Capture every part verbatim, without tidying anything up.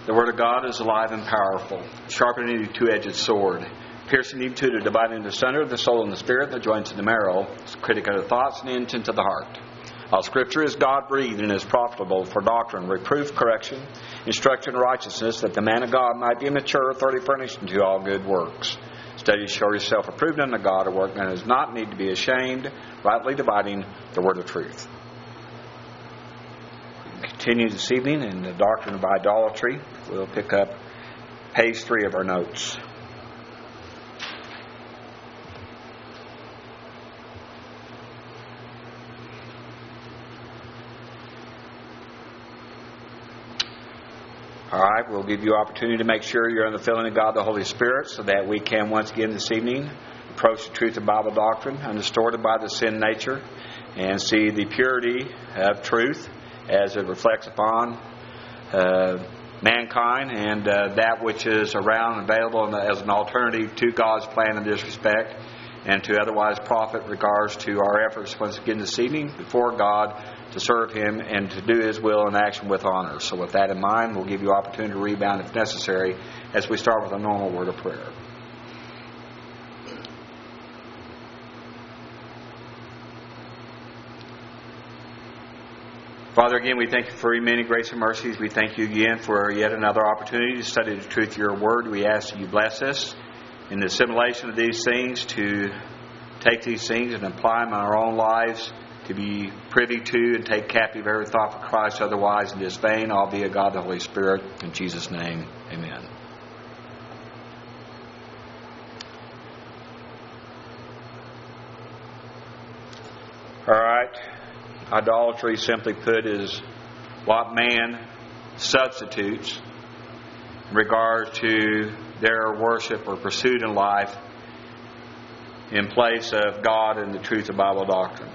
The Word of God is alive and powerful, sharper than any two-edged sword, piercing even to the dividing asunder the soul and the spirit, the joints and the marrow, critic of the thoughts and the intent of the heart. All Scripture is God-breathed and is profitable for doctrine, reproof, correction, instruction in righteousness, that the man of God might be mature, thoroughly furnished unto all good works. Study to show yourself approved unto God, a workman does not need to be ashamed, rightly dividing the word of truth. We continue this evening in the doctrine of idolatry. We'll pick up page three of our notes. All right, we'll give you opportunity to make sure you're in the filling of God the Holy Spirit so that we can once again this evening approach the truth of Bible doctrine undistorted by the sin nature and see the purity of truth as it reflects upon uh, mankind and uh, that which is around and available as an alternative to God's plan in this respect, and to otherwise profit regards to our efforts once again this evening before God to serve Him and to do His will in action with honor. So with that in mind, we'll give you opportunity to rebound if necessary as we start with a normal word of prayer. Father, again, we thank you for your many grace and mercies. We thank you again for yet another opportunity to study the truth of your word. We ask that you bless us in the assimilation of these things, to take these things and apply them in our own lives, to be privy to and take captive every thought for Christ, otherwise in this vain, albeit God the Holy Spirit. In Jesus' name, amen. All right. Idolatry, simply put, is what man substitutes in regard to their worship or pursuit in life in place of God and the truth of Bible doctrine.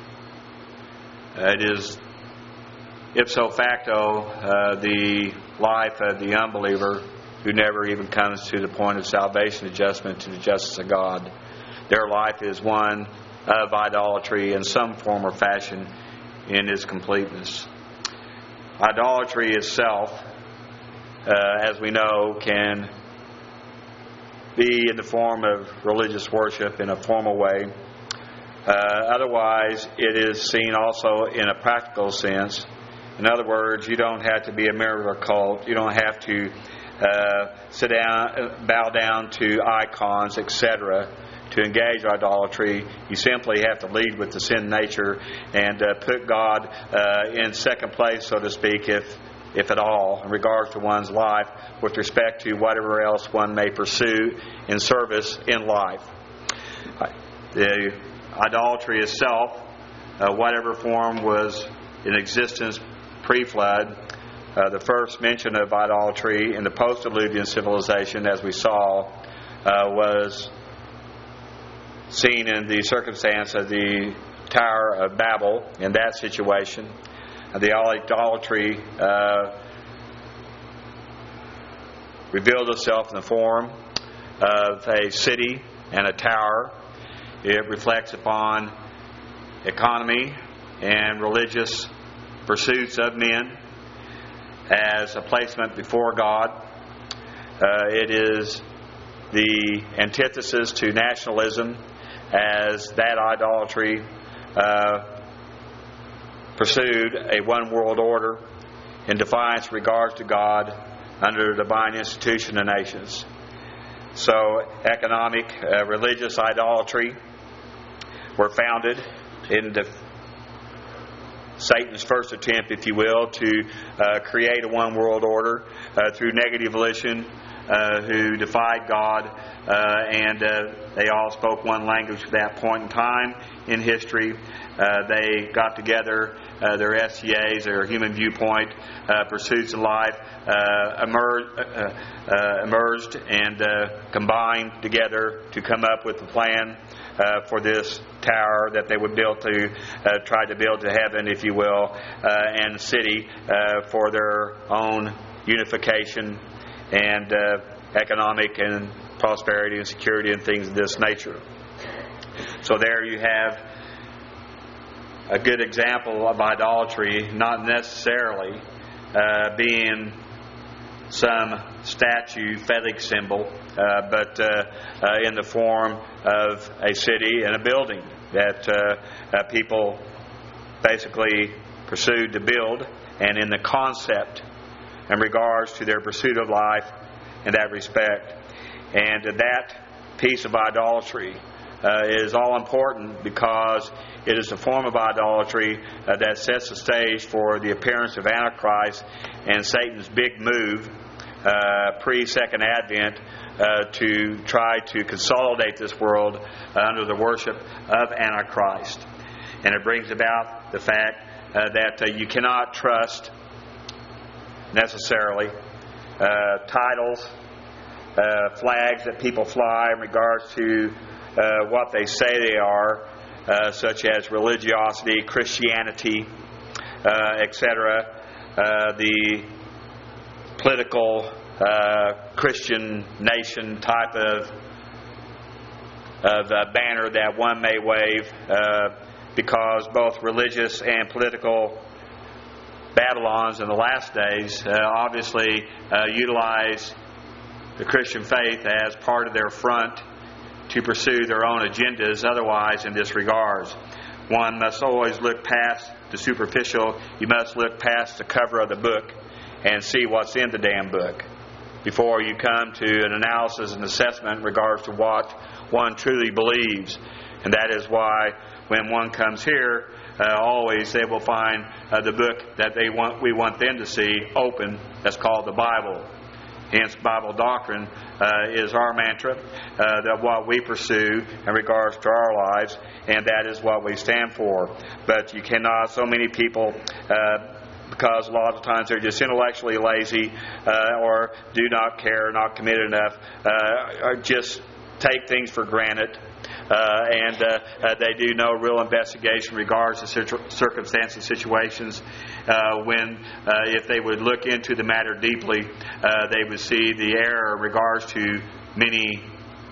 It is ipso facto uh, the life of the unbeliever who never even comes to the point of salvation, adjustment to the justice of God. Their life is one of idolatry in some form or fashion in its completeness. Idolatry itself, uh, as we know, can be in the form of religious worship in a formal way. Uh, otherwise, it is seen also in a practical sense. In other words, you don't have to be a member of a cult. You don't have to uh, sit down, bow down to icons, et cetera, to engage idolatry. You simply have to lead with the sin nature and uh, put God uh, in second place, so to speak, if if at all, in regards to one's life, with respect to whatever else one may pursue in service in life. The idolatry itself, uh, whatever form was in existence pre-flood, uh, the first mention of idolatry in the post-diluvian civilization, as we saw, uh, was seen in the circumstance of the Tower of Babel. In that situation, the idolatry uh, revealed itself in the form of a city and a tower. It reflects upon economy and religious pursuits of men as a placement before God. Uh, it is the antithesis to nationalism, as that idolatry uh, pursued a one world order in defiance in regards to God under the divine institution of nations. So economic, uh, religious idolatry were founded in the, Satan's first attempt, if you will, to uh, create a one world order uh, through negative volition, uh, who defied God, uh, and uh, they all spoke one language at that point in time in history. Uh, they got together, uh, their S C As, their human viewpoint, uh, pursuits of life, uh, emerged, uh, uh, emerged and uh, combined together to come up with a plan uh, for this tower that they would build to, uh, try to build to heaven, if you will, uh, and city uh, for their own unification and uh, economic and prosperity and security and things of this nature. So there you have a good example of idolatry, not necessarily uh, being some statue, phallic symbol, uh, but uh, uh, in the form of a city and a building that uh, uh, people basically pursued to build, and in the concept in regards to their pursuit of life in that respect. And that piece of idolatry uh, is all important because it is a form of idolatry uh, that sets the stage for the appearance of Antichrist and Satan's big move uh, pre-Second Advent uh, to try to consolidate this world uh, under the worship of Antichrist. And it brings about the fact uh, that uh, you cannot trust necessarily uh, titles, uh, flags that people fly in regards to uh, what they say they are, uh, such as religiosity, Christianity, uh, et cetera. Uh, the political uh, Christian nation type of of uh, banner that one may wave, uh, because both religious and political Babylons in the last days uh, obviously uh, utilize the Christian faith as part of their front to pursue their own agendas, otherwise in this regards. One must always look past the superficial. You must look past the cover of the book and see what's in the damn book before you come to an analysis and assessment in regards to what one truly believes. And that is why when one comes here, uh, always they will find uh, the book that they want, we want them to see open. That's called the Bible. Hence, Bible doctrine uh, is our mantra, uh, that what we pursue in regards to our lives, and that is what we stand for. But you cannot, so many people, uh, because a lot of times they're just intellectually lazy, uh, or do not care, not committed enough, uh, or just take things for granted. Uh, and uh, uh, they do no real investigation in regards to situ- circumstances, situations. Uh, when, uh, if they would look into the matter deeply, uh, they would see the error in regards to many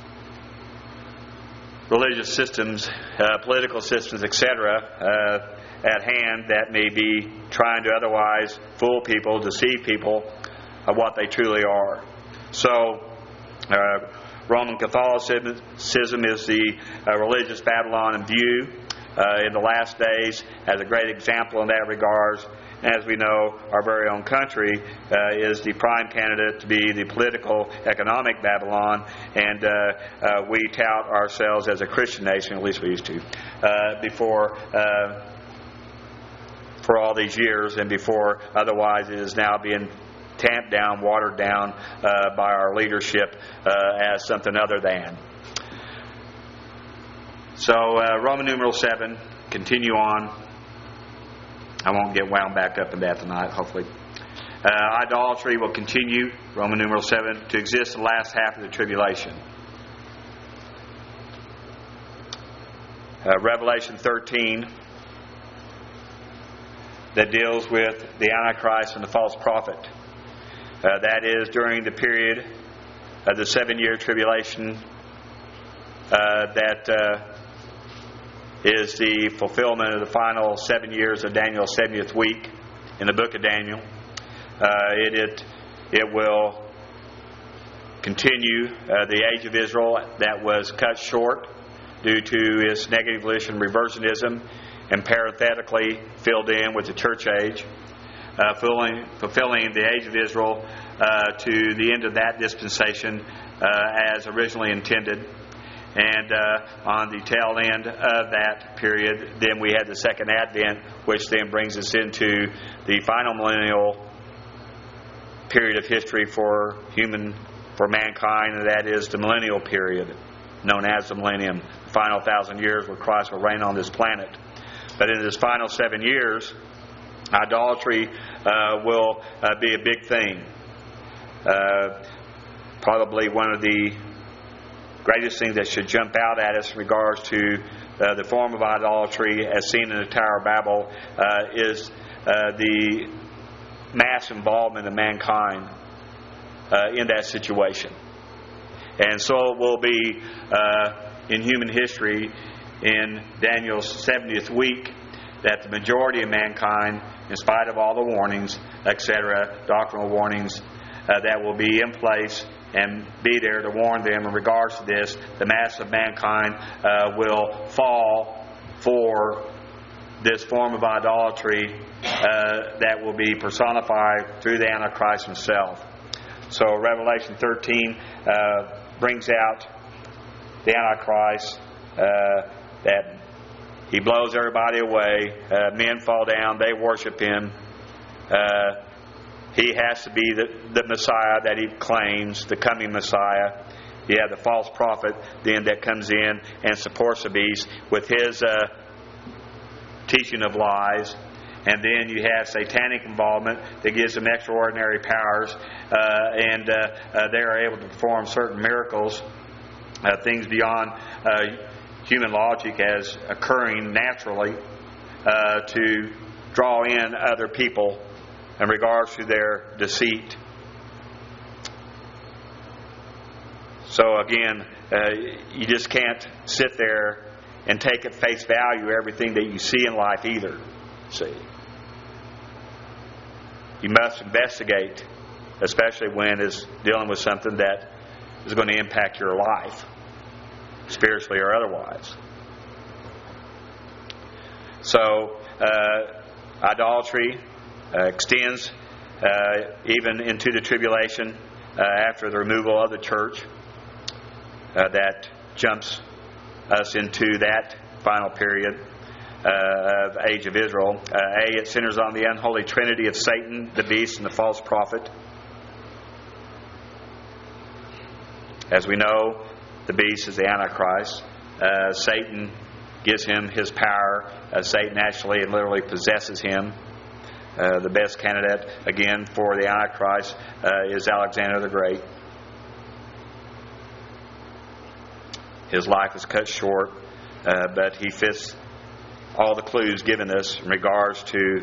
religious systems, uh, political systems, et cetera, uh, at hand that may be trying to otherwise fool people, deceive people of what they truly are. So, uh, Roman Catholicism is the uh, religious Babylon in view uh, in the last days as a great example in that regard. As we know, our very own country uh, is the prime candidate to be the political, economic Babylon, and uh, uh, we tout ourselves as a Christian nation, at least we used to, uh, before uh, for all these years, and before otherwise it is now being tamped down, watered down uh, by our leadership uh, as something other than. So, uh, Roman numeral seven, continue on. I won't get wound back up in that tonight, hopefully. Uh, idolatry will continue, Roman numeral seven, to exist in the last half of the tribulation. Uh, Revelation thirteen, that deals with the Antichrist and the false prophet. Uh, that is during the period of the seven-year tribulation uh, that uh, is the fulfillment of the final seven years of Daniel's seventieth week in the book of Daniel. Uh, it, it it will continue uh, the age of Israel that was cut short due to its negativist reversionism and parenthetically filled in with the church age. Uh, fulfilling, fulfilling the age of Israel uh, to the end of that dispensation uh, as originally intended. And uh, on the tail end of that period, then we had the Second Advent, which then brings us into the final millennial period of history for human, for mankind, and that is the millennial period, known as the millennium, the final thousand years where Christ will reign on this planet. But in this final seven years, idolatry uh, will uh, be a big thing. Uh, probably one of the greatest things that should jump out at us in regards to uh, the form of idolatry as seen in the Tower of Babel uh, is uh, the mass involvement of mankind uh, in that situation. And so it will be uh, in human history in Daniel's seventieth week that the majority of mankind, in spite of all the warnings, et cetera, doctrinal warnings, uh, that will be in place and be there to warn them in regards to this. The mass of mankind uh, will fall for this form of idolatry uh, that will be personified through the Antichrist himself. So Revelation thirteen uh, brings out the Antichrist, uh, that he blows everybody away. Uh, men fall down. They worship him. Uh, he has to be the, the Messiah that he claims, the coming Messiah. You have the false prophet then that comes in and supports the beast with his uh, teaching of lies. And then you have satanic involvement that gives them extraordinary powers, uh, and uh, uh, they are able to perform certain miracles, uh, things beyond uh, human logic as occurring naturally, uh, to draw in other people in regards to their deceit. So again, uh, you just can't sit there and take at face value everything that you see in life either. See, you must investigate, especially when it's dealing with something that is going to impact your life, spiritually or otherwise. So, uh, idolatry uh, extends uh, even into the tribulation uh, after the removal of the church. Uh, that jumps us into that final period uh, of age of Israel. Uh, A, it centers on the unholy trinity of Satan, the beast, and the false prophet. As we know, the beast is the Antichrist. Uh, Satan gives him his power. Uh, Satan actually and literally possesses him. Uh, the best candidate, again, for the Antichrist uh, is Alexander the Great. His life is cut short, uh, but he fits all the clues given us in regards to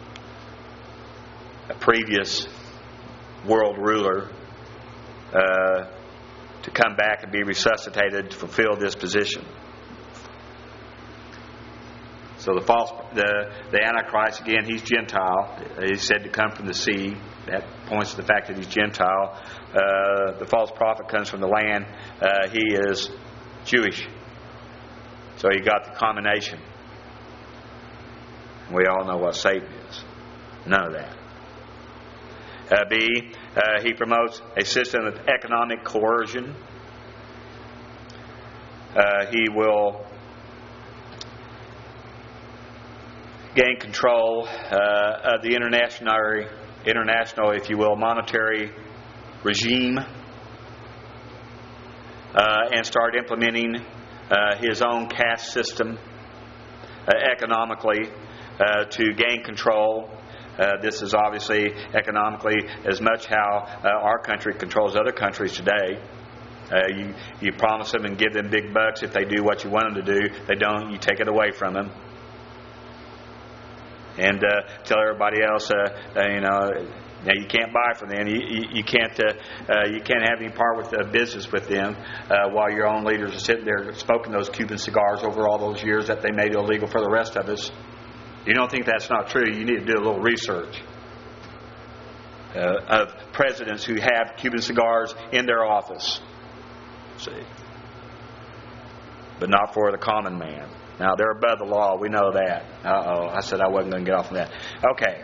a previous world ruler uh, to come back and be resuscitated to fulfill this position. So the false, the the Antichrist, again, he's Gentile. He's said to come from the sea. That points to the fact that he's Gentile. Uh, the false prophet comes from the land. Uh, he is Jewish. So you got the combination. We all know what Satan is. None of that. Uh, B, uh, he promotes a system of economic coercion. Uh, he will gain control uh, of the international, international, if you will, monetary regime. Uh, and start implementing uh, his own caste system uh, economically uh, to gain control. Uh, this is obviously economically as much how uh, our country controls other countries today. Uh, you, you promise them and give them big bucks if they do what you want them to do. They don't, you take it away from them. And uh, tell everybody else, uh, uh, you know, now you can't buy from them. You, you, you can't uh, uh, you can't have any part with uh, business with them uh, while your own leaders are sitting there smoking those Cuban cigars over all those years that they made illegal for the rest of us. You don't think that's not true? You need to do a little research uh, of presidents who have Cuban cigars in their office. See, but not for the common man. Now they're above the law. We know that. Uh oh, I said I wasn't going to get off of that. Okay.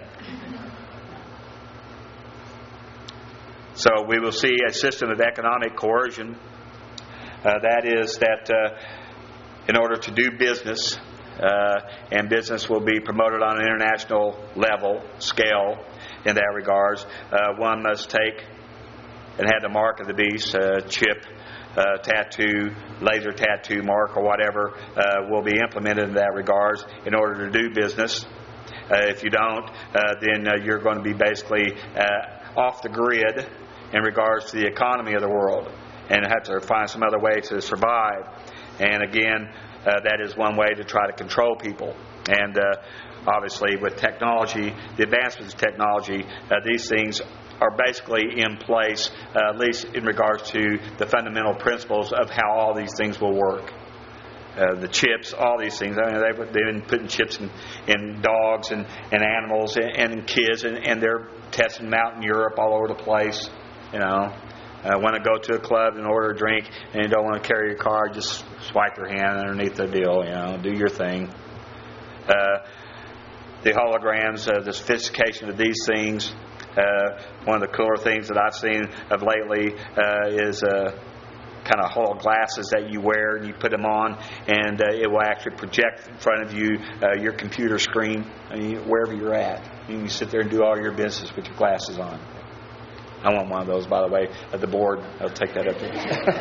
So we will see a system of economic coercion. Uh, that is that uh, in order to do business, uh, and business will be promoted on an international level, scale, in that regards, uh, one must take and have the mark of the beast, uh, chip, uh, tattoo, laser tattoo mark, or whatever uh, will be implemented in that regards in order to do business. Uh, if you don't, uh, then uh, you're going to be basically uh, off the grid in regards to the economy of the world and have to find some other way to survive. And again, uh, that is one way to try to control people. And uh, obviously with technology, the advancements of technology, uh, these things are basically in place, uh, at least in regards to the fundamental principles of how all these things will work. Uh, the chips, all these things. I mean, they've, they've been putting chips in, in dogs and, and animals and, and in kids, and, and they're testing them out in Europe all over the place. You know, uh, want to go to a club and order a drink, and you don't want to carry your card, just swipe your hand underneath the deal. You know, do your thing. Uh, the holograms, uh, the sophistication of these things. Uh, one of the cooler things that I've seen of lately uh, is uh, kind of holo glasses that you wear, and you put them on, and uh, it will actually project in front of you uh, your computer screen, I mean, wherever you're at. You can sit there and do all your business with your glasses on. I want one of those, by the way, at the board. I'll take that up there.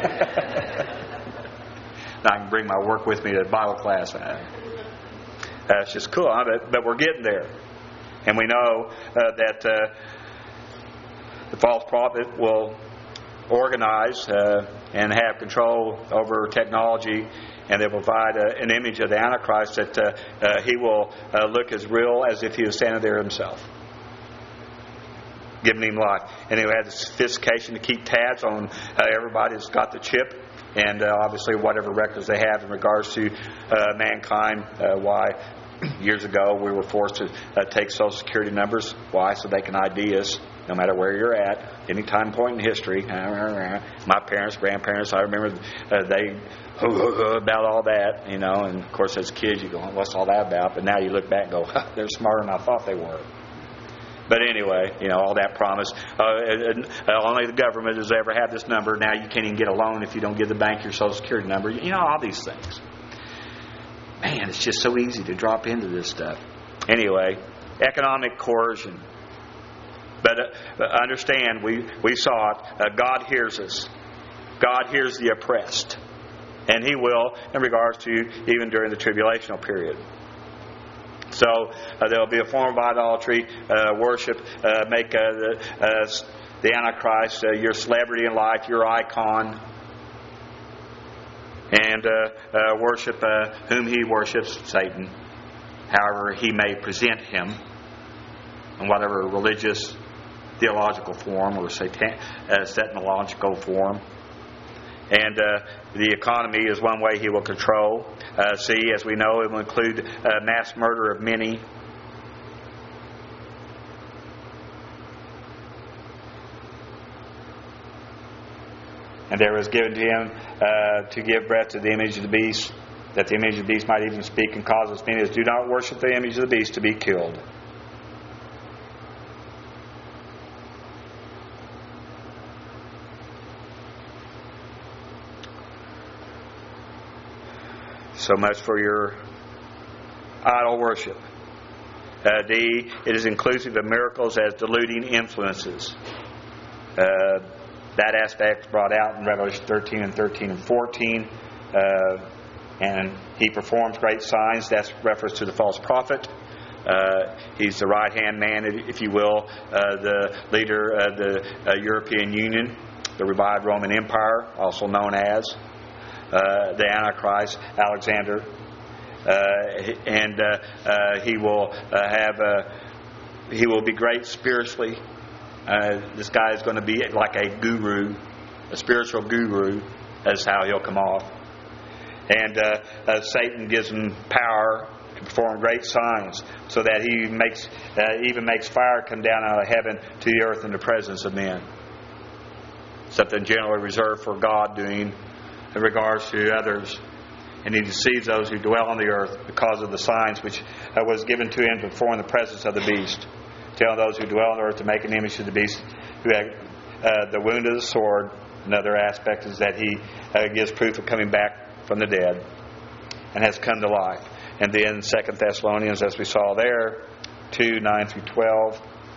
Now I can bring my work with me to Bible class. Uh, it's just cool, huh? but, but we're getting there. And we know uh, that uh, the false prophet will organize uh, and have control over technology, and they provide a, an image of the Antichrist that uh, uh, he will uh, look as real as if he was standing there himself, giving him life. And he'll have the sophistication to keep tabs on uh, everybody that's got the chip, and uh, obviously whatever records they have in regards to uh, mankind. Uh, why years ago we were forced to uh, take Social Security numbers. Why? So they can I D us no matter where you're at, any time point in history. My parents, grandparents, I remember uh, they about all that, you know, and of course as kids you go, what's all that about? But now you look back and go, huh, they're smarter than I thought they were. But anyway, you know, all that promise. Uh, only the government has ever had this number. Now you can't even get a loan if you don't give the bank your Social Security number. You know, all these things. Man, it's just so easy to drop into this stuff. Anyway, economic coercion. But uh, understand, we, we saw it. Uh, God hears us. God hears the oppressed. And He will in regards to even during the tribulational period. So uh, there will be a form of idolatry, uh, worship, uh, make uh, the, uh, the Antichrist uh, your celebrity in life, your icon. And uh, uh, worship uh, whom he worships, Satan, however he may present him, in whatever religious, theological form or satan- uh, satanological form. And uh, the economy is one way he will control. Uh, see, as we know, it will include uh, mass murder of many. And there was given to him uh, to give breath to the image of the beast, that the image of the beast might even speak, and cause as many as do not worship the image of the beast to be killed. So much for your idol worship. Uh, D, it is inclusive of miracles as deluding influences. Uh, that aspect brought out in Revelation thirteen and thirteen and fourteen. Uh, and he performs great signs. That's reference to the false prophet. Uh, he's the right-hand man, if you will, uh, the leader of the uh, European Union, the revived Roman Empire, also known as uh, the Antichrist, Alexander. Uh, and uh, uh, he will uh, have a, he will be great spiritually. Uh, this guy is going to be like a guru, a spiritual guru. That's how he'll come off. And uh, uh, Satan gives him power to perform great signs, so that he makes uh, even makes fire come down out of heaven to the earth in the presence of men. Something generally reserved for God doing in regards to others. And he deceives those who dwell on the earth because of the signs which uh, was given to him to perform in the presence of the beast. Telling those who dwell on the earth to make an image of the beast, who had uh, the wound of the sword. Another aspect is that he uh, gives proof of coming back from the dead and has come to life. And then Second Thessalonians, as we saw there, two, nine through twelve.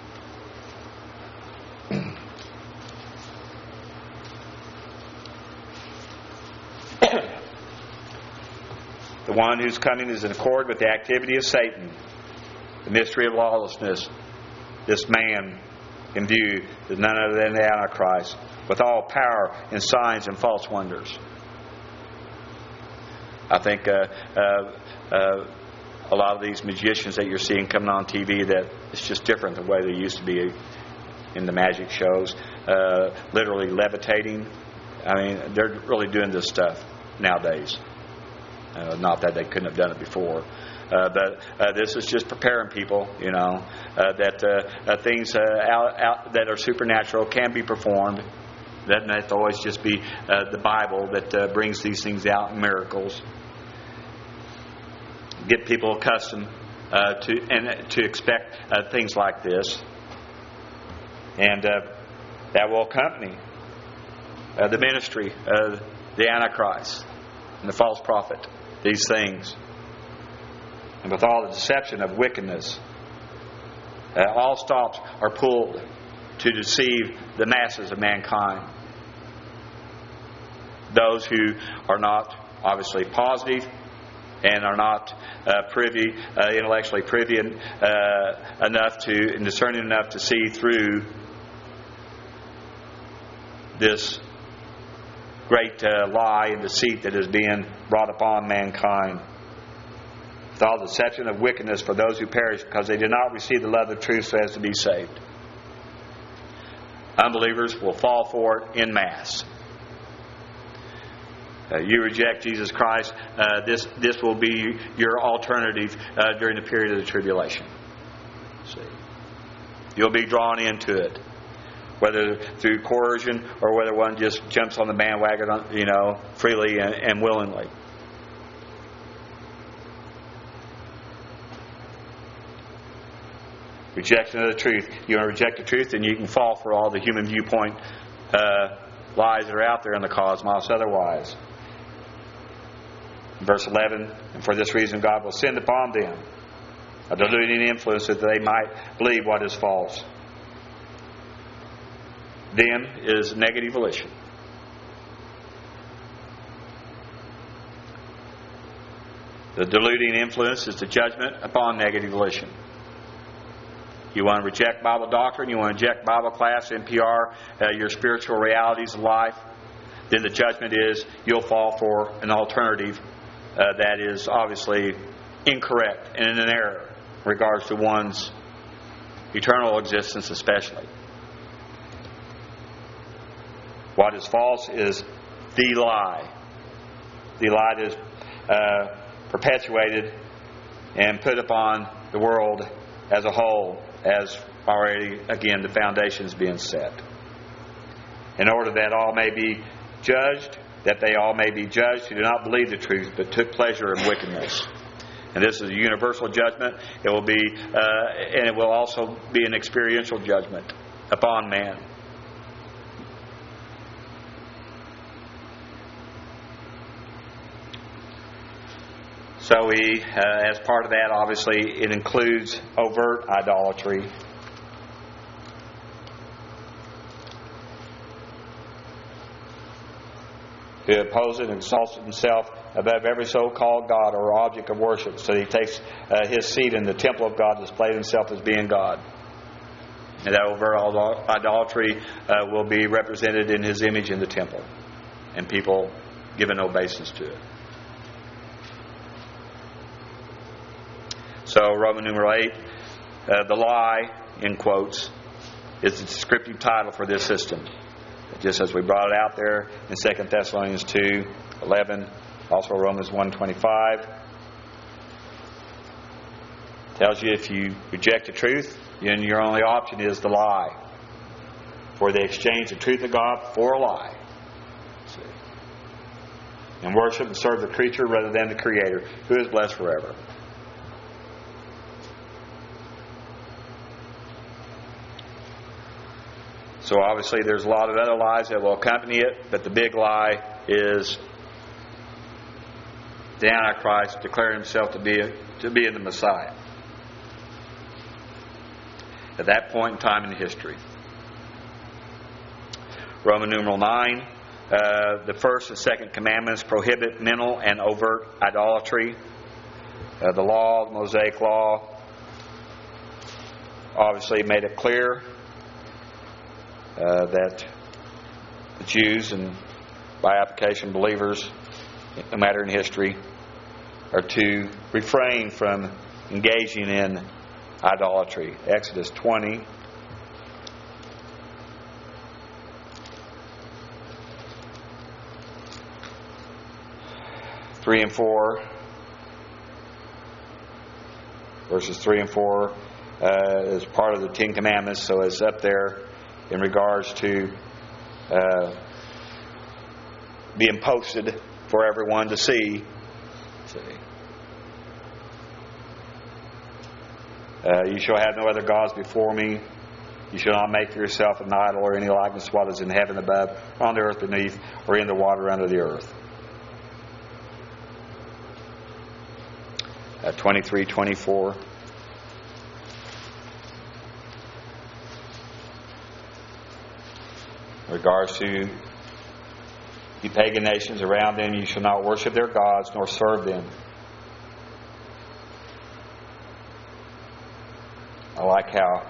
The one whose coming is in accord with the activity of Satan, the mystery of lawlessness. This man in view is none other than the Antichrist, with all power and signs and false wonders. I think uh, uh, uh, a lot of these magicians that you're seeing coming on T V, that it's just different the way they used to be in the magic shows. Uh, literally levitating. I mean, they're really doing this stuff nowadays. Uh, not that they couldn't have done it before. Uh, but uh, this is just preparing people, you know, uh, that uh, uh, things uh, out, out that are supernatural can be performed. Doesn't have to always just be uh, the Bible that uh, brings these things out, miracles. Get people accustomed uh, to and to expect uh, things like this, and uh, that will accompany uh, the ministry of the Antichrist and the false prophet. These things, and with all the deception of wickedness, uh, all stops are pulled to deceive the masses of mankind. Those who are not obviously positive and are not uh, privy, uh, intellectually privy and, uh, enough to, and discerning enough to see through this great uh, lie and deceit that is being brought upon mankind. With all the deception of wickedness for those who perish because they did not receive the love of truth so as to be saved. Unbelievers will fall for it en masse. Uh, you reject Jesus Christ, uh, this this will be your alternative uh, during the period of the tribulation. See, you'll be drawn into it, whether through coercion or whether one just jumps on the bandwagon, you know, freely and, and willingly. Rejection of the truth. You want to reject the truth, then you can fall for all the human viewpoint uh, lies that are out there in the cosmos otherwise. Verse eleven, and for this reason God will send upon them a deluding influence that they might believe what is false. Them is negative volition. The deluding influence is the judgment upon negative volition. You want to reject Bible doctrine, you want to reject Bible class, N P R, uh, your spiritual realities of life, then the judgment is you'll fall for an alternative uh, that is obviously incorrect and in an error in regards to one's eternal existence especially. What is false is the lie. The lie that is uh, perpetuated and put upon the world as a whole, as already, again, the foundation is being set. In order that all may be judged, that they all may be judged who do not believe the truth, but took pleasure in wickedness. And this is a universal judgment. It will be, uh, and it will also be an experiential judgment upon man. So we, uh, as part of that, obviously, it includes overt idolatry. Who opposes and exalts himself above every so-called God or object of worship. So he takes uh, his seat in the temple of God, displaying himself as being God. And that overt idolatry uh, will be represented in his image in the temple. And people giving obeisance to it. So Roman numeral eight, uh, the lie, in quotes, is the descriptive title for this system. Just as we brought it out there in Second Thessalonians two eleven, also Romans one twenty-five. Tells you if you reject the truth, then your only option is the lie. For they exchange the truth of God for a lie. See? And worship and serve the creature rather than the Creator, who is blessed forever. So obviously there's a lot of other lies that will accompany it, but the big lie is the Antichrist declaring himself to be to be the Messiah. At that point in time in history. Roman numeral nine, uh, the first and second commandments prohibit mental and overt idolatry. Uh, the law, the Mosaic law, obviously made it clear Uh, that the Jews and by application believers, no matter in history, are to refrain from engaging in idolatry. Exodus twenty. Three and four. Verses three and four uh, is part of the Ten Commandments, so it's up there in regards to uh, being posted for everyone to see. see. Uh, you shall have no other gods before me. You shall not make for yourself an idol or any likeness of what is in heaven above, or on the earth beneath, or in the water under the earth. Uh, twenty-three, twenty-four. In regards to the pagan nations around them, you shall not worship their gods nor serve them. I like how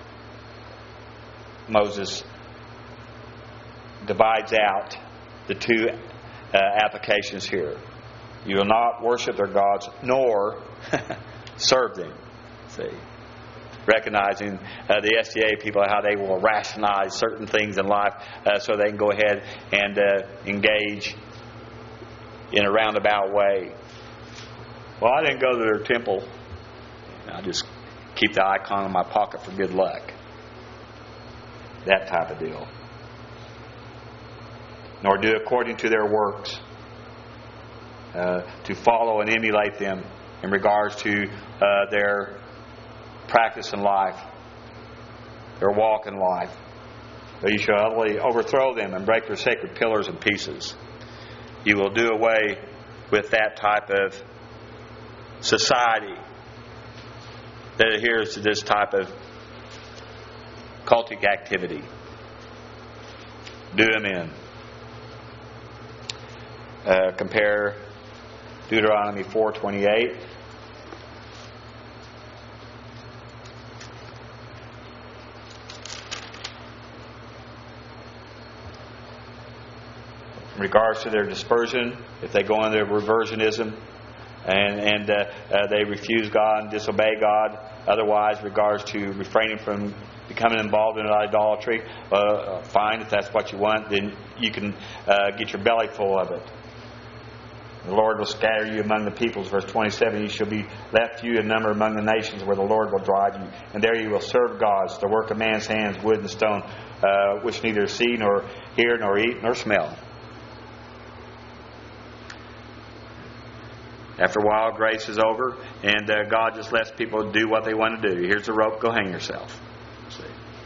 Moses divides out the two uh, applications here. You will not worship their gods nor serve them. See, recognizing uh, the S D A people, how they will rationalize certain things in life uh, so they can go ahead and uh, engage in a roundabout way. Well, I didn't go to their temple. I just keep the icon in my pocket for good luck. That type of deal. Nor do according to their works. Uh, to follow and emulate them in regards to uh, their practice in life, their walk in life. But you shall utterly overthrow them and break their sacred pillars in pieces. You will do away with that type of society that adheres to this type of cultic activity. Do them in. Uh, compare Deuteronomy four twenty-eight. In regards to their dispersion, if they go into reversionism and, and uh, uh, they refuse God and disobey God, otherwise, in regards to refraining from becoming involved in idolatry, uh, fine, if that's what you want, then you can uh, get your belly full of it. The Lord will scatter you among the peoples. Verse twenty-seven, you shall be left few in number among the nations where the Lord will drive you. And there you will serve gods, the work of man's hands, wood and stone, uh, which neither see nor hear nor eat nor smell. After a while, grace is over, and uh, God just lets people do what they want to do. Here's the rope, go hang yourself. See.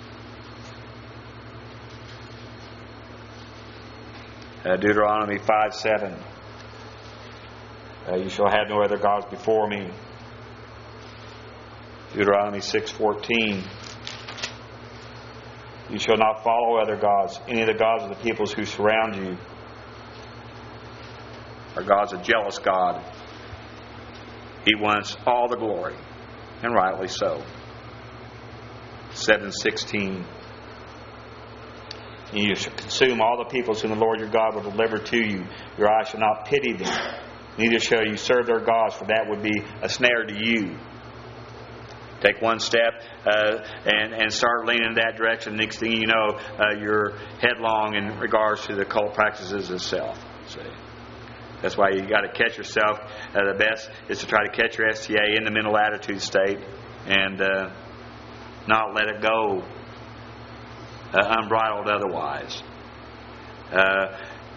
Uh, Deuteronomy five seven. Uh, you shall have no other gods before me. Deuteronomy six fourteen. You shall not follow other gods. Any of the gods of the peoples who surround you are God's a jealous God. He wants all the glory, and rightly so. seven sixteen. And you shall consume all the peoples whom the Lord your God will deliver to you. Your eyes shall not pity them. Neither shall you serve their gods, for that would be a snare to you. Take one step uh, and, and start leaning in that direction. Next thing you know, uh, you're headlong in regards to the cult practices itself. See? That's why you got to catch yourself. Uh, the best is to try to catch your S T A in the mental attitude state and uh, not let it go uh, unbridled otherwise. Uh,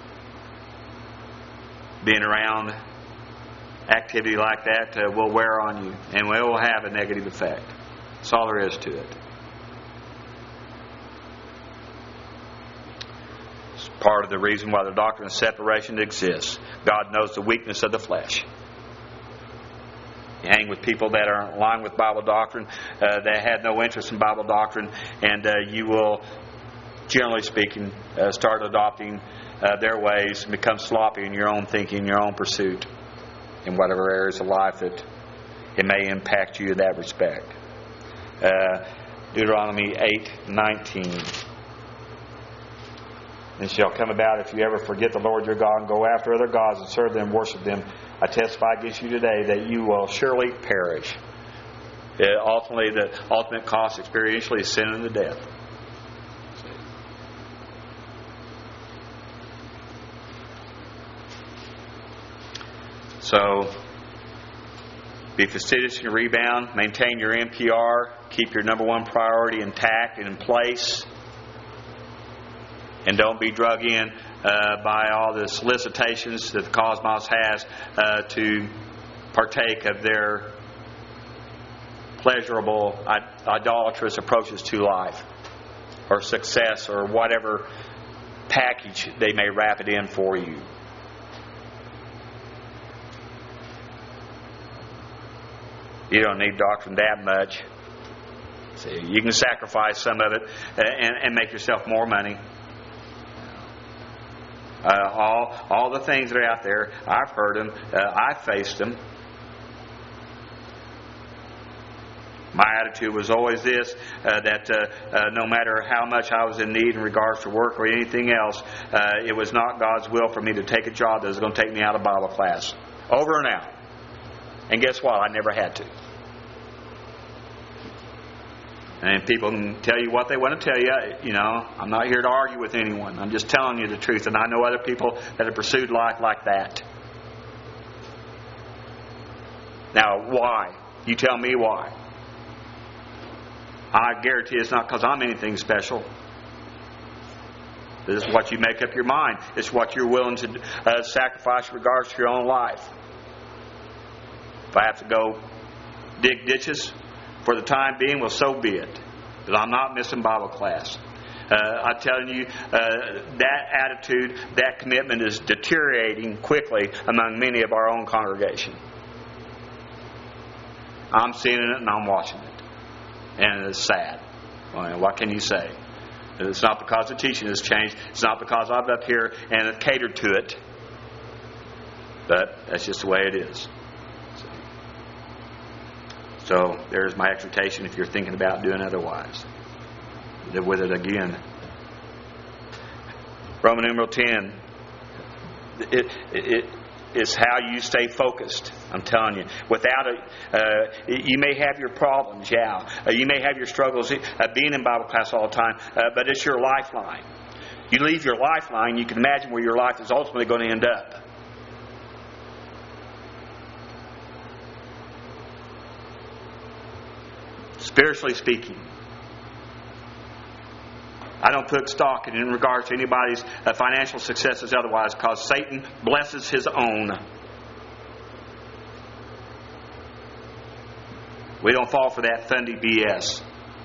being around activity like that uh, will wear on you, and it will have a negative effect. That's all there is to it. It's part of the reason why the doctrine of separation exists. God knows the weakness of the flesh. You hang with people that are in line with Bible doctrine, uh, that have no interest in Bible doctrine, and uh, you will, generally speaking, uh, start adopting uh, their ways and become sloppy in your own thinking, your own pursuit, in whatever areas of life that it may impact you in that respect. Uh, Deuteronomy eight nineteen. And it shall come about if you ever forget the Lord your God and go after other gods and serve them and worship them, I testify against you today that you will surely perish. Uh, ultimately, the ultimate cost experientially is sin and the death. So, Be fastidious in your rebound. Maintain your N P R. Keep your number one priority intact and in place. And don't be drug in uh, by all the solicitations that the cosmos has uh, to partake of their pleasurable, idolatrous approaches to life or success or whatever package they may wrap it in for you. You don't need doctrine that much. See, you can sacrifice some of it and, and make yourself more money. Uh, all all the things that are out there, I've heard them. Uh, I've faced them. My attitude was always this, uh, that uh, uh, no matter how much I was in need in regards to work or anything else, uh, it was not God's will for me to take a job that was going to take me out of Bible class. Over and out. And guess what? I never had to. And people can tell you what they want to tell you. You know, I'm not here to argue with anyone. I'm just telling you the truth. And I know other people that have pursued life like that. Now, why? You tell me why. I guarantee it's not because I'm anything special. This is what you make up your mind. It's what you're willing to uh, sacrifice in regards to your own life. If I have to go dig ditches for the time being, well, so be it. But I'm not missing Bible class. Uh, I'm telling you, uh, that attitude, that commitment is deteriorating quickly among many of our own congregation. I'm seeing it and I'm watching it. And it's sad. Well, what can you say? It's not because the teaching has changed. It's not because I'm up here and have catered to it. But that's just the way it is. So there's my exhortation if you're thinking about doing otherwise. Live with it again. Roman numeral ten. It, it, it's how you stay focused. I'm telling you. Without it, uh, you may have your problems, yeah. Uh, you may have your struggles uh, being in Bible class all the time, uh, but it's your lifeline. You leave your lifeline, you can imagine where your life is ultimately going to end up. Spiritually speaking, I don't put stock in, in regards to anybody's uh, financial successes otherwise, because Satan blesses his own. We don't fall for that Sunday B S.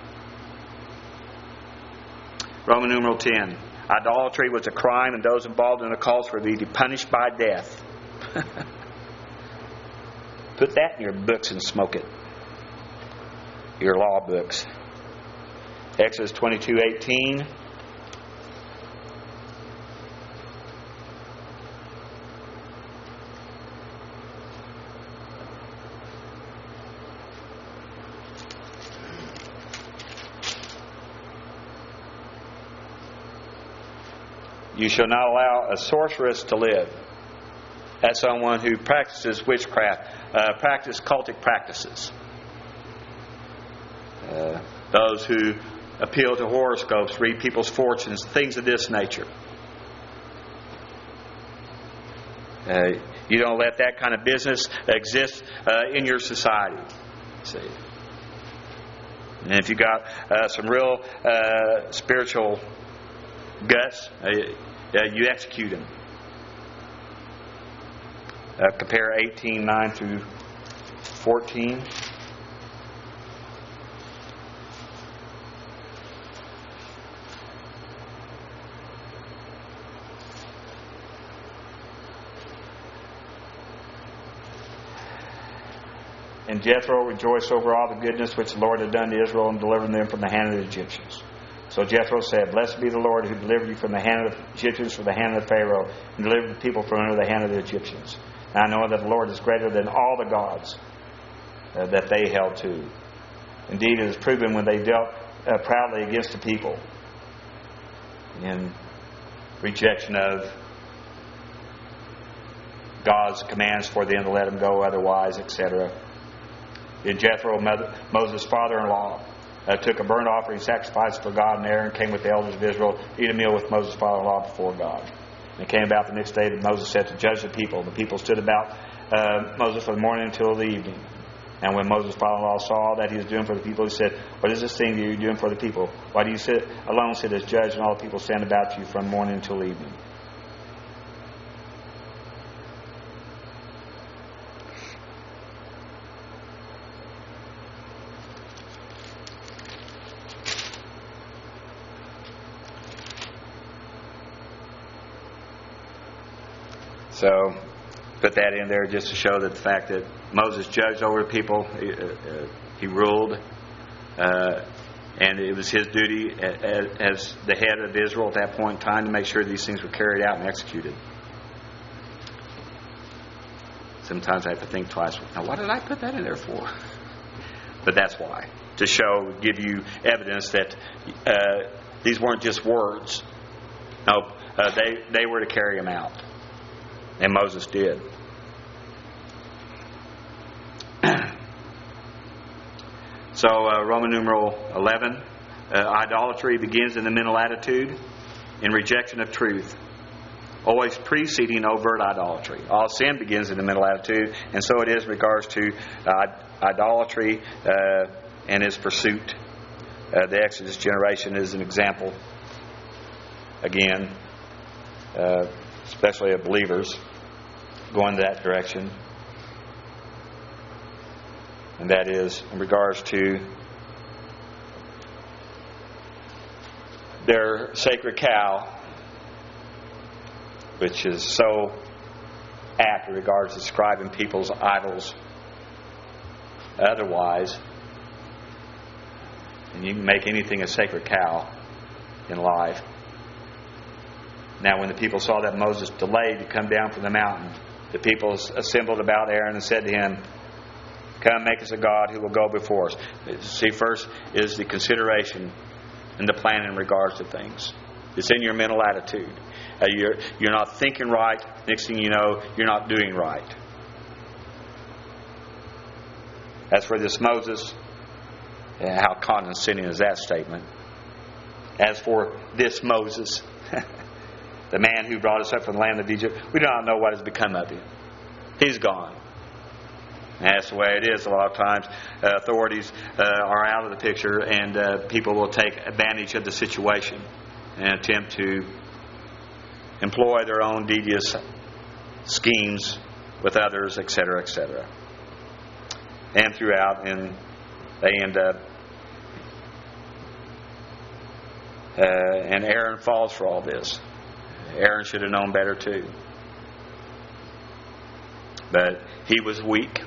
Roman numeral ten. Idolatry was a crime, and those involved in the cause were to be punished by death. Put that in your books and smoke it. Your law books. Exodus twenty-two eighteen. You shall not allow a sorceress to live. That's someone who practices witchcraft, uh, practice cultic practices. Uh, those who appeal to horoscopes, read people's fortunes, things of this nature. Uh, you don't let that kind of business exist uh, in your society. See, and if you got uh, some real uh, spiritual guts, uh, uh, you execute them. Uh, compare eighteen nine through fourteen. And Jethro rejoiced over all the goodness which the Lord had done to Israel in delivering them from the hand of the Egyptians. So Jethro said, Blessed be the Lord who delivered you from the hand of the Egyptians, from the hand of Pharaoh, and delivered the people from under the hand of the Egyptians. And I know that the Lord is greater than all the gods uh, that they held to. Indeed, it is proven when they dealt uh, proudly against the people in rejection of God's commands for them to let them go otherwise, et cetera. And Jethro, Moses' father-in-law, uh, took a burnt offering, sacrificed for God, and Aaron came with the elders of Israel to eat a meal with Moses' father-in-law before God. And it came about the next day that Moses said to judge the people. The people stood about uh, Moses from the morning until the evening. And when Moses' father-in-law saw that he was doing for the people, he said, "What is this thing that you're doing for the people? Why do you sit alone, sit as judge, and all the people stand about you from morning until evening?" So, put that in there just to show that the fact that Moses judged over the people, he, uh, he ruled, uh, and it was his duty as, as the head of Israel at that point in time to make sure these things were carried out and executed. Sometimes I have to think twice, now why did I put that in there for? But that's why. To show, give you evidence that uh, these weren't just words. No, uh, they, they were to carry them out. And Moses did. So, uh, Roman numeral eleven, uh, idolatry begins in the mental attitude in rejection of truth, always preceding overt idolatry. All sin begins in the mental attitude, and so it is in regards to uh, idolatry uh, and its pursuit. Uh, the Exodus generation is an example, again, uh, especially of believers going in that direction. And that is in regards to their sacred cow, which is so apt in regards to describing people's idols otherwise. And you can make anything a sacred cow in life. Now, when the people saw that Moses delayed to come down from the mountain, the people assembled about Aaron and said to him, "Come, make us a god who will go before us." See, first is the consideration and the plan in regards to things. It's in your mental attitude. Uh, you're, you're not thinking right. Next thing you know, you're not doing right. As for this Moses, uh, how condescending is that statement? As for this Moses, the man who brought us up from the land of Egypt, we do not know what has become of him. He's gone. And that's the way it is a lot of times. Uh, authorities uh, are out of the picture, and uh, people will take advantage of the situation and attempt to employ their own devious schemes with others, et cetera, et cetera. And throughout, and they end up, uh, and Aaron falls for all this. Aaron should have known better too. But he was weak.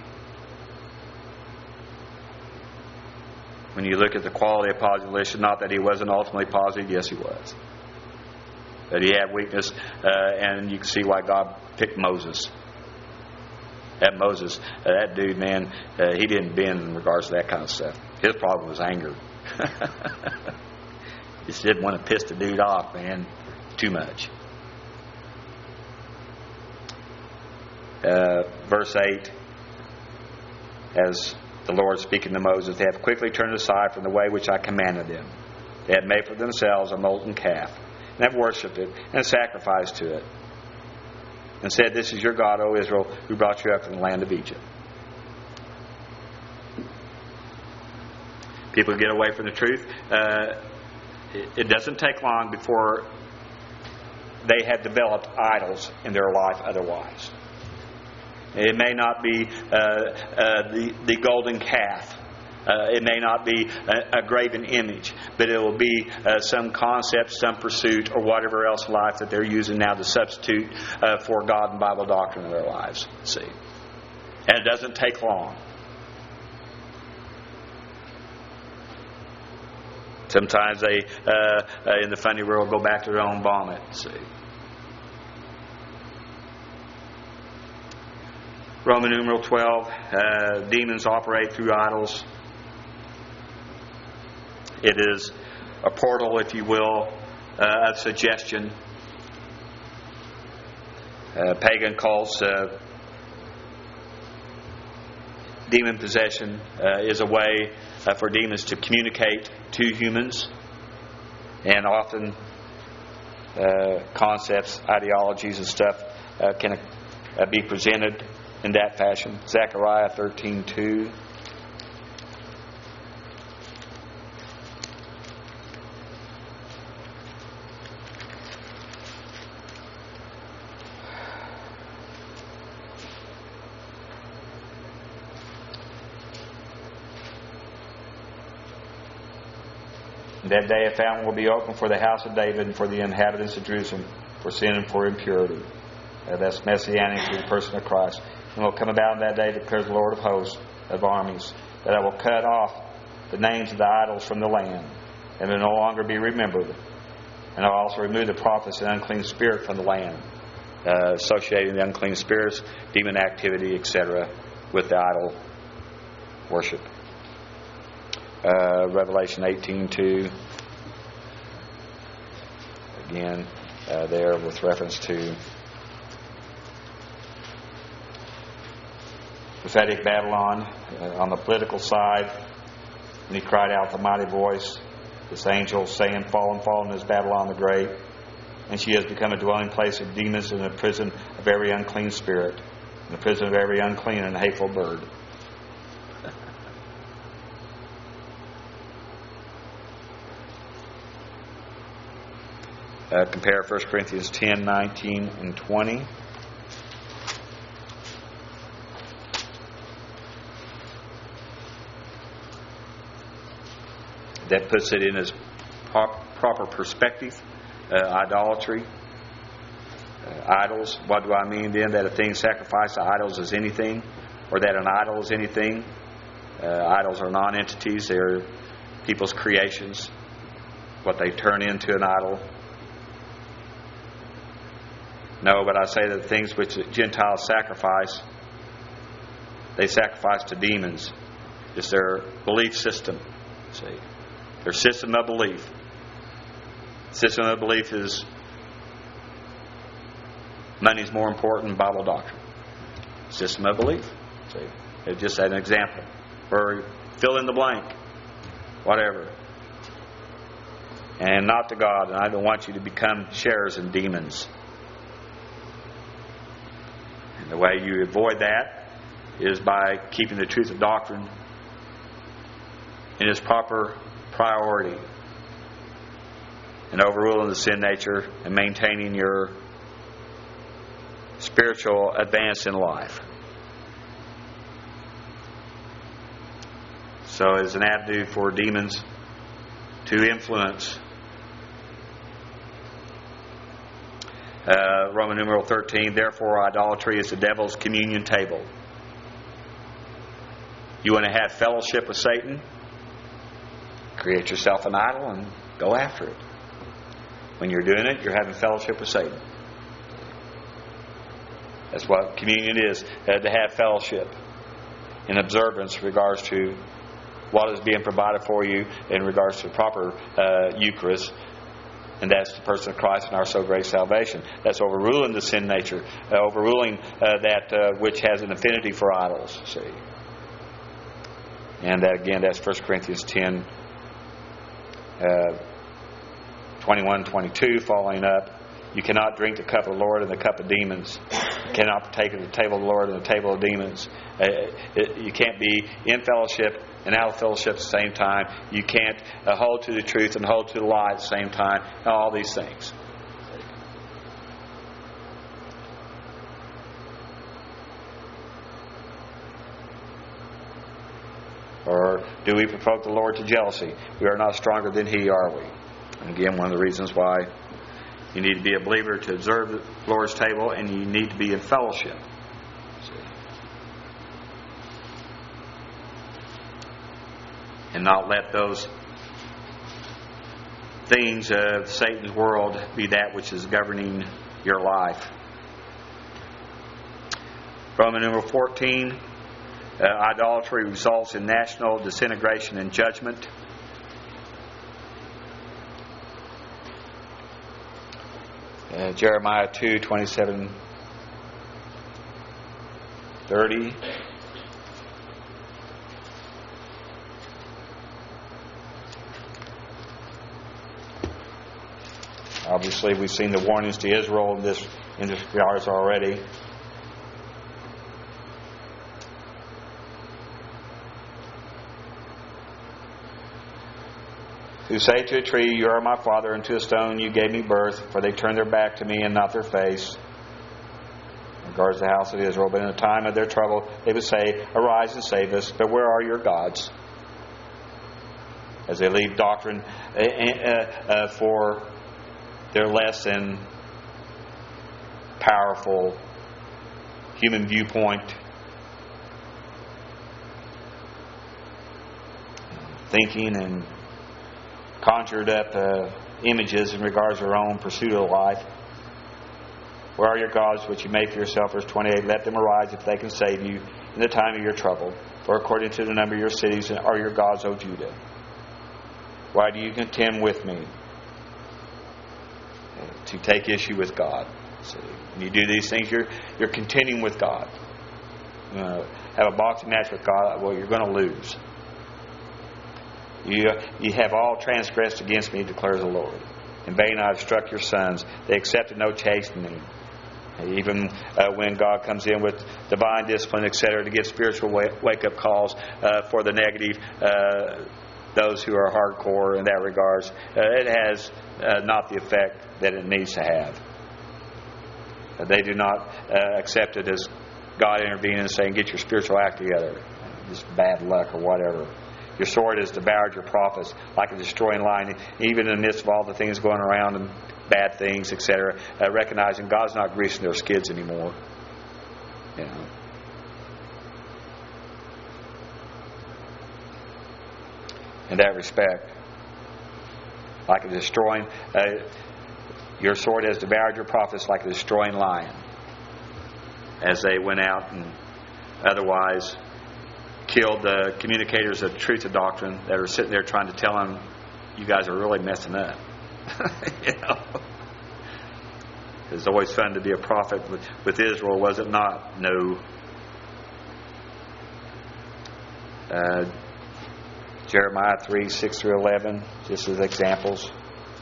When you look at the quality of positive, not that he wasn't ultimately positive, yes he was. But he had weakness, uh, and you can see why God picked Moses. That Moses, uh, that dude, man, uh, he didn't bend in regards to that kind of stuff. His problem was anger. He just didn't want to piss the dude off, man, too much. Uh, verse eight, as the Lord speaking to Moses, they have quickly turned aside from the way which I commanded them. They had made for themselves a molten calf, and have worshipped it, and sacrificed to it, and said, "This is your God, O Israel, who brought you up from the land of Egypt." People get away from the truth. Uh, it, it doesn't take long before they have developed idols in their life otherwise. It may not be uh, uh, the, the golden calf. Uh, it may not be a, a graven image, but it will be uh, some concept, some pursuit, or whatever else in life that they're using now to substitute uh, for God and Bible doctrine in their lives. See, and it doesn't take long. Sometimes they, uh, uh, in the funny world, go back to their own vomit. See. Roman numeral twelve, uh, demons operate through idols. It is a portal, if you will, uh, of suggestion. Uh, pagan cults, uh, demon possession uh, is a way uh, for demons to communicate to humans. And often uh, concepts, ideologies and stuff uh, can uh, be presented in that fashion. Zechariah thirteen two. And that day a fountain will be opened for the house of David and for the inhabitants of Jerusalem, for sin and for impurity. Uh, that's messianic to the person of Christ. And it will come about in that day, declares the Lord of hosts, of armies, that I will cut off the names of the idols from the land, and will no longer be remembered. And I will also remove the prophets and unclean spirit from the land, uh, associating the unclean spirits, demon activity, et cetera, with the idol worship. Uh, Revelation eighteen two. Again, uh, there with reference to prophetic Babylon uh, on the political side. And he cried out with a mighty voice, this angel saying, "Fallen, fallen is Babylon the Great, and she has become a dwelling place of demons and a prison of every unclean spirit, and a prison of every unclean and hateful bird." Uh, compare First Corinthians ten, nineteen, and twenty. That puts it in its proper perspective. Uh, idolatry. Uh, idols. What do I mean then? That a thing sacrificed to idols is anything? Or that an idol is anything? Uh, idols are non-entities. They're people's creations. What they turn into an idol. No, but I say that the things which the Gentiles sacrifice, they sacrifice to demons. It's their belief system. See, their system of belief. System of belief is money's more important than Bible doctrine. System of belief. See, it's just an example. Or fill in the blank, whatever. And not to God. And I don't want you to become sharers in demons. The way you avoid that is by keeping the truth of doctrine in its proper priority and overruling the sin nature and maintaining your spiritual advance in life. So it's an avenue for demons to influence. Uh, Roman numeral thirteen, therefore idolatry is the devil's communion table. You want to have fellowship with Satan? Create yourself an idol and go after it. When you're doing it, you're having fellowship with Satan. That's what communion is, uh, to have fellowship in observance in regards to what is being provided for you in regards to proper uh, Eucharist. And that's the person of Christ and our so great salvation. That's overruling the sin nature, uh, overruling uh, that uh, which has an affinity for idols. See, and that again, that's First Corinthians ten, uh, twenty-one, twenty-two. Following up, you cannot drink the cup of the Lord and the cup of demons. You cannot partake of the table of the Lord and the table of demons. Uh, it, you can't be in fellowship and out of fellowship at the same time. You can't uh, hold to the truth and hold to the lie at the same time. All these things. Or do we provoke the Lord to jealousy? We are not stronger than He, are we? And again, one of the reasons why you need to be a believer to observe the Lord's table, and you need to be in fellowship. And not let those things of Satan's world be that which is governing your life. Roman number fourteen, uh, idolatry results in national disintegration and judgment. Uh, Jeremiah two, twenty-seven, thirty. Obviously, we've seen the warnings to Israel in this in this regards already. Who say to a tree, "You are my father," and to a stone, "You gave me birth," for they turn their back to me and not their face. In regards to the house of Israel, but in the time of their trouble, they would say, "Arise and save us." But where are your gods? as they leave doctrine uh, uh, uh, for their less than powerful human viewpoint thinking and conjured up uh, images in regards to their own pursuit of life. Where are your gods which you make for yourself? Verse twenty-eight, let them arise if they can save you in the time of your trouble. For according to the number of your cities are your gods, O Judah. Why do you contend with me? To take issue with God. See, when you do these things, you're you're contending with God. You know, have a boxing match with God, well, you're going to lose. You, you have all transgressed against me, declares the Lord. In vain I have struck your sons. They accepted no chastening. Even uh, when God comes in with divine discipline, et cetera, to give spiritual wake-up calls uh, for the negative, uh, those who are hardcore in that regards, uh, it has uh, not the effect that it needs to have. Uh, they do not uh, accept it as God intervening and saying, get your spiritual act together. Just bad luck or whatever. Your sword has devoured your prophets like a destroying lion, even in the midst of all the things going around and bad things, et cetera. Uh, recognizing God's not greasing their skids anymore. You know. In that respect, like a destroying, uh, your sword has devoured your prophets like a destroying lion, as they went out and otherwise killed the communicators of truth of doctrine that are sitting there trying to tell them, you guys are really messing up. You know, it's always fun to be a prophet with, with Israel, was it not? No. Uh, Jeremiah three, six through eleven, just as examples.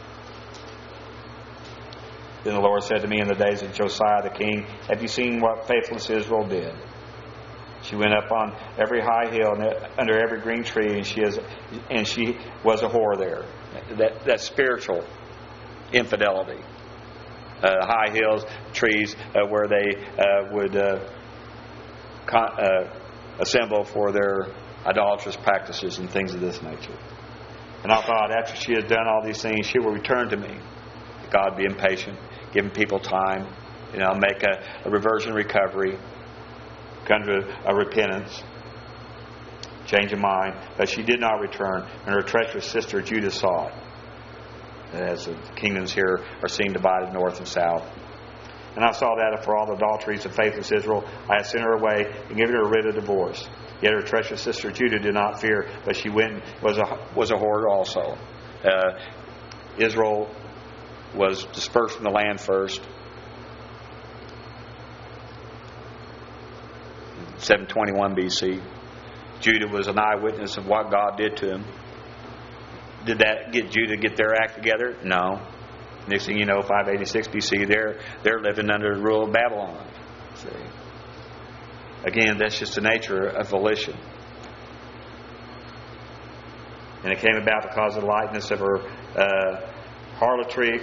Then the Lord said to me in the days of Josiah the king, have you seen what faithless Israel did? She went up on every high hill and under every green tree, and she is, and she was a whore there. That that spiritual infidelity. Uh, high hills, trees uh, where they uh, would uh, con- uh, assemble for their idolatrous practices and things of this nature. And I thought, after she had done all these things, she will return to me. God be impatient, giving people time, you know, make a, a reversion recovery. Come to a repentance, change of mind. But she did not return, and her treacherous sister Judah saw it. As the kingdoms here are seen divided north and south. And I saw that for all the adulteries of faithless Israel, I had sent her away and given her a writ of divorce. Yet her treacherous sister Judah did not fear, but she went and was a, was a whore also. Uh, Israel was dispersed from the land first. seven twenty-one B C. Judah was an eyewitness of what God did to him. Did that get Judah get their act together? No. Next thing you know, five eighty-six B C, they're they're living under the rule of Babylon. See? Again, that's just the nature of volition. And it came about because of the lightness of her uh, harlotry,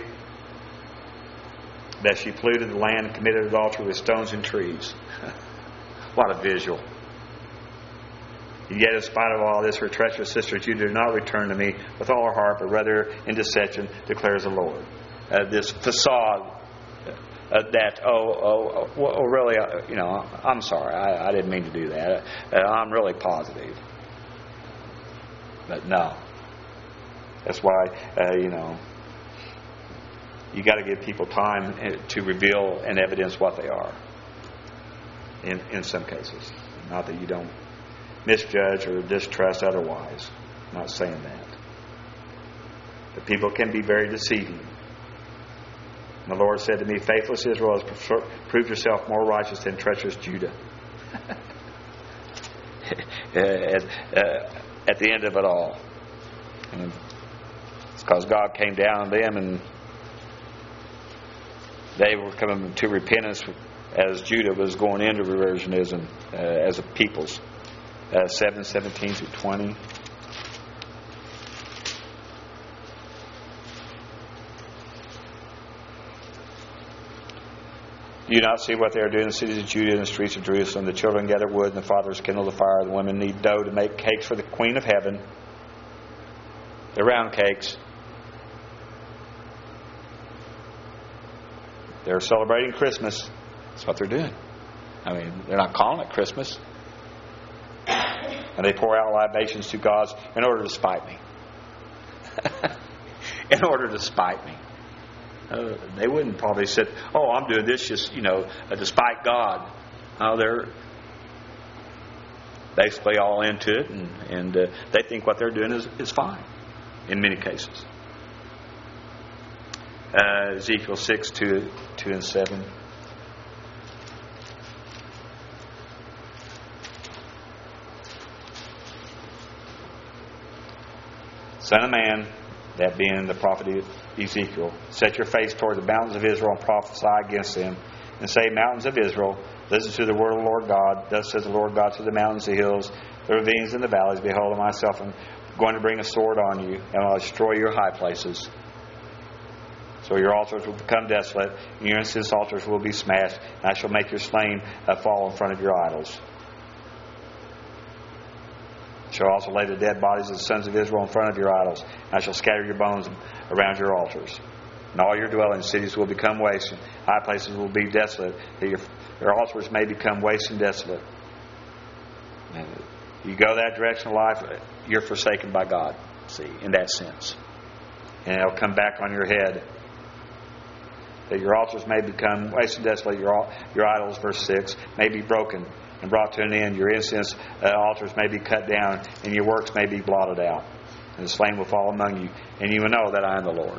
that she polluted the land and committed adultery with stones and trees. What a visual. Yet in spite of all this, her treacherous sister Judah did not return to me with all her heart, but rather in deception, declares the Lord. Uh, this facade uh, that, oh, oh, oh, really, uh, you know, I'm sorry, I, I didn't mean to do that. Uh, I'm really positive. But no. That's why, uh, you know, you got to give people time to reveal and evidence what they are. In, in some cases. Not that you don't misjudge or distrust otherwise. I'm not saying that. But people can be very deceiving. And the Lord said to me, faithless Israel has proved yourself more righteous than treacherous Judah. at, uh, at the end of it all. And it's because God came down on them and they were coming to repentance as Judah was going into reversionism uh, as a peoples. Uh, seven seventeen through twenty. Do you not see what they are doing in the cities of Judah and the streets of Jerusalem? The children gather wood and the fathers kindle the fire. The women knead dough to make cakes for the Queen of Heaven. They're round cakes. They're celebrating Christmas. That's what they're doing. I mean, they're not calling it Christmas. And they pour out libations to gods in order to spite me. In order to spite me. Uh, they wouldn't probably say, oh, I'm doing this just, you know, uh, to spite God. No, they're basically all into it, and, and uh, they think what they're doing is, is fine in many cases. Uh, Ezekiel six, two, two and seven. Son of man, that being the prophet Ezekiel, set your face toward the mountains of Israel and prophesy against them, and say, mountains of Israel, listen to the word of the Lord God. Thus says the Lord God to the mountains, the hills, the ravines, and the valleys. Behold, I myself am going to bring a sword on you, and I'll destroy your high places. So your altars will become desolate, and your incense altars will be smashed, and I shall make your slain uh, fall in front of your idols. I shall also lay the dead bodies of the sons of Israel in front of your idols, and I shall scatter your bones around your altars. And all your dwelling cities will become waste, and high places will be desolate, that your, your altars may become waste and desolate. And you go that direction of life, you're forsaken by God, see, in that sense. And it'll come back on your head. That your altars may become waste and desolate, your, your idols, verse six, may be broken and brought to an end. Your incense uh, altars may be cut down, and your works may be blotted out. And the slain will fall among you, and you will know that I am the Lord.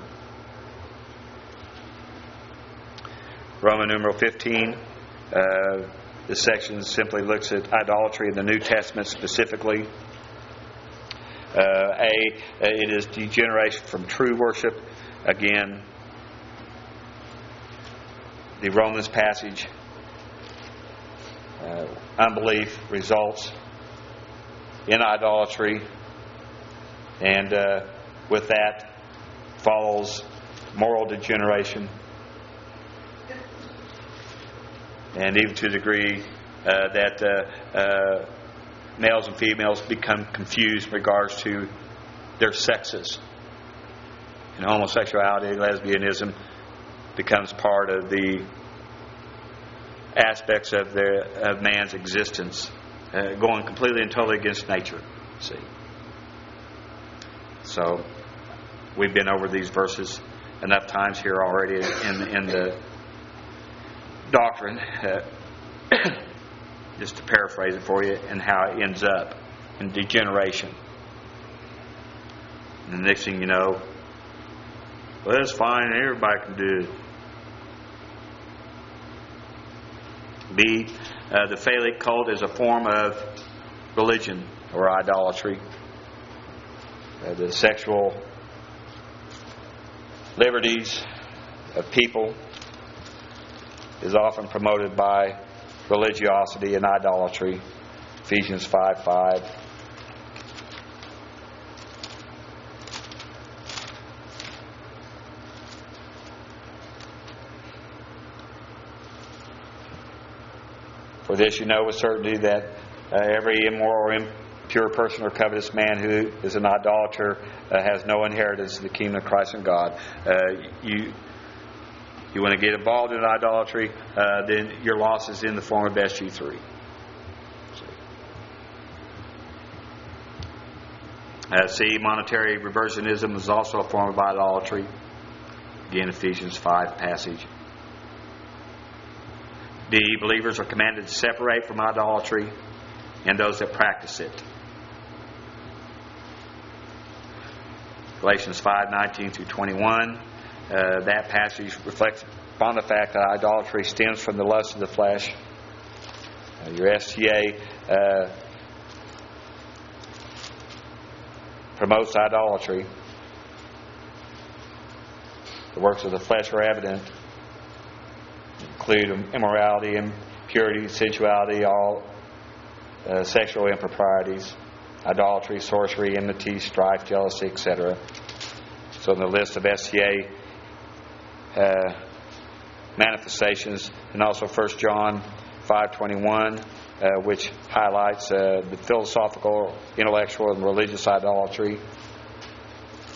Roman numeral fifteen. Uh, this section simply looks at idolatry in the New Testament specifically. Uh, A, it is degeneration from true worship. Again, the Romans passage, uh, unbelief results in idolatry, and uh, with that follows moral degeneration, and even to the degree uh, that uh, uh, males and females become confused in regards to their sexes. And homosexuality, lesbianism becomes part of the aspects of their of man's existence, uh, going completely and totally against nature. See, so we've been over these verses enough times here already in in the doctrine. Uh, just to paraphrase it for you, and how it ends up in degeneration. And the next thing you know, well, that's fine, everybody can do it. B, uh, the Phallic cult is a form of religion or idolatry. Uh, the sexual liberties of people is often promoted by religiosity and idolatry. Ephesians five five. For this you know with certainty that uh, every immoral or impure person or covetous man who is an idolater uh, has no inheritance in the kingdom of Christ and God. Uh, you you want to get involved in idolatry, uh, then your loss is in the form of S G three. Uh, see, monetary reversionism is also a form of idolatry. Again, Ephesians five passage. D, believers are commanded to separate from idolatry and those that practice it. Galatians five nineteen through twenty-one. Uh, that passage reflects upon the fact that idolatry stems from the lust of the flesh. Uh, your S T A uh, promotes idolatry. The works of the flesh are evident, include immorality, impurity, sensuality, all uh, sexual improprieties, idolatry, sorcery, enmity, strife, jealousy, et cetera. So in the list of S T A uh, manifestations, and also First John five twenty-one, uh, which highlights uh, the philosophical, intellectual, and religious idolatry.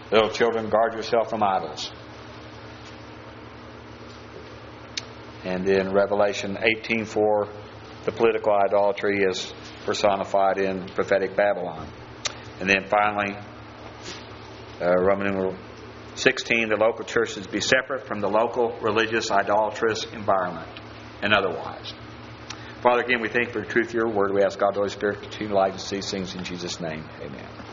Little children, guard yourself from idols. And then Revelation eighteen four, the political idolatry is personified in prophetic Babylon. And then finally, uh, Roman numeral sixteen, the local churches be separate from the local religious idolatrous environment and otherwise. Father, again, we thank you for the truth of your word. We ask God, the Holy Spirit, to continue to light us these things in Jesus' name. Amen.